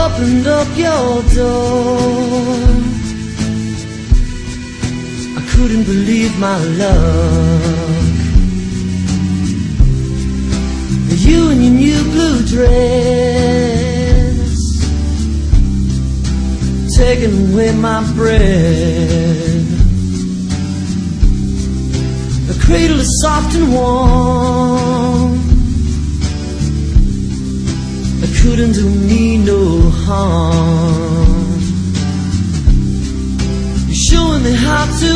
opened up your door, I couldn't believe my luck. You in your new blue dress, taking away my breath. The cradle is soft and warm, it couldn't do me no harm. You're showing me how to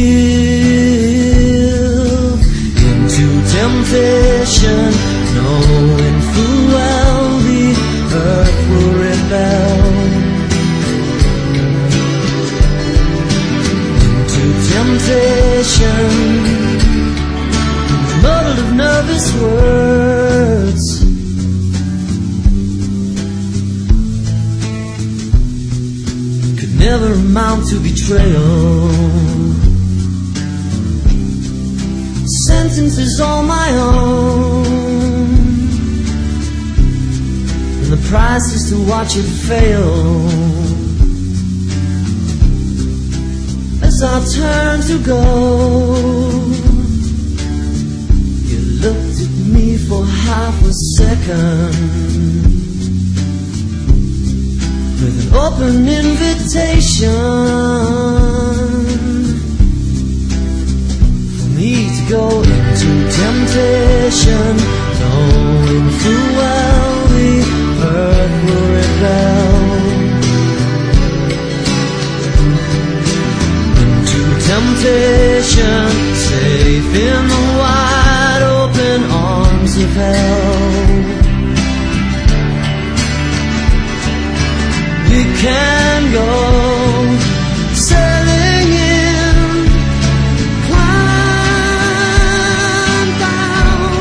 give into temptation, knowing full well the earth will rebel. Into temptation, muddled of nervous words, could never amount to betrayal. Sentence is all my own, and the price is to watch it fail. As I turn to go, you looked at me for half a second, with an open invitation for me to go into temptation, knowing full well the earth will rebel. Into temptation, safe in the wide open arms of hell. We can go sailing in, climb down,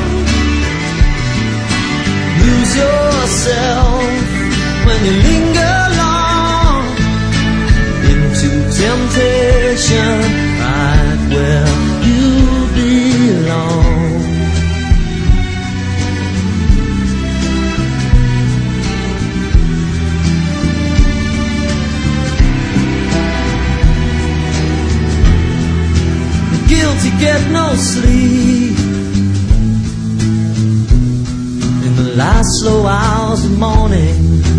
lose yourself when you linger long into temptation, right where you belong. To get no sleep in the last slow hours of morning.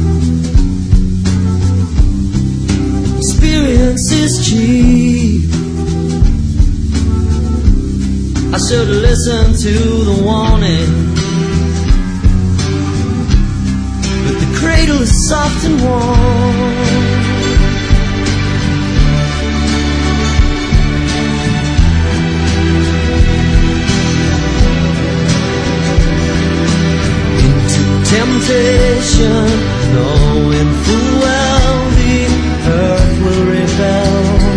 Experience is cheap, I should listen to the warning. But the cradle is soft and warm, temptation, knowing full well the earth will rebel.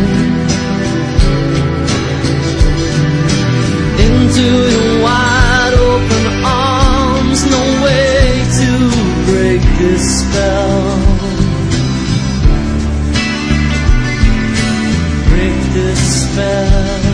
Into your wide open arms, no way to break this spell. Break this spell.